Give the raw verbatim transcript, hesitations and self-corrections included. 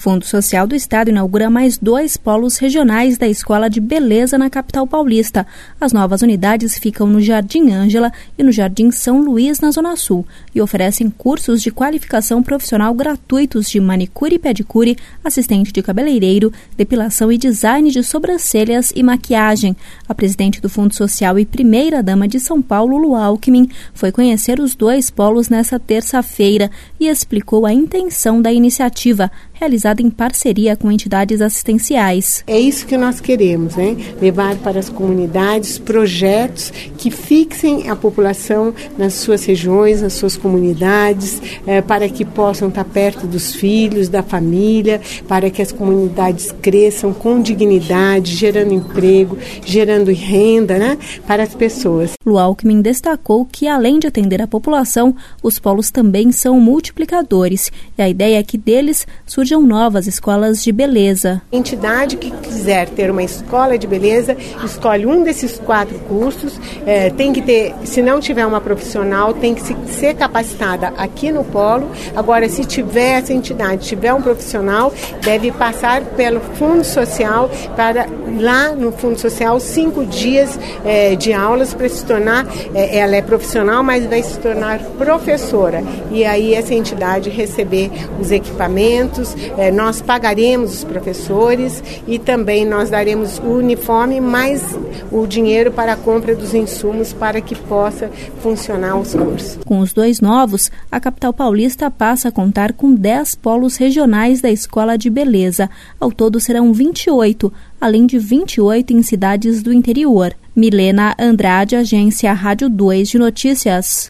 Fundo Social do Estado inaugura mais dois polos regionais da Escola de Beleza na capital paulista. As novas unidades ficam no Jardim Ângela e no Jardim São Luís, na Zona Sul, e oferecem cursos de qualificação profissional gratuitos de manicure e pedicure, assistente de cabeleireiro, depilação e design de sobrancelhas e maquiagem. A presidente do Fundo Social e primeira-dama de São Paulo, Lu Alckmin, foi conhecer os dois polos nesta terça-feira e explicou a intenção da iniciativa, realizada em parceria com entidades assistenciais. É isso que nós queremos, né? Levar para as comunidades projetos que fixem a população nas suas regiões, nas suas comunidades, é, para que possam estar perto dos filhos, da família, para que as comunidades cresçam com dignidade, gerando emprego, gerando renda, né, para as pessoas. Lu Alckmin destacou que, além de atender a população, os polos também são multiplicadores, e a ideia é que deles surjam novas escolas de beleza. A entidade que quiser ter uma escola de beleza, escolhe um desses quatro cursos, é, tem que ter, se não tiver uma profissional, tem que se, ser capacitada aqui no polo. Agora, se tiver essa entidade, tiver um profissional, deve passar pelo Fundo Social, para lá no Fundo Social, cinco dias é, de aulas para se tornar, é, ela é profissional, mas vai se tornar professora. E aí essa entidade receber os equipamentos, é, nós pagaremos os professores e também nós daremos o uniforme, mais o dinheiro para a compra dos insumos para que possa funcionar os cursos. Com os dois novos, a capital paulista passa a contar com dez polos regionais da Escola de Beleza. Ao todo serão vinte e oito, além de vinte e oito em cidades do interior. Milena Andrade, Agência Rádio dois de Notícias.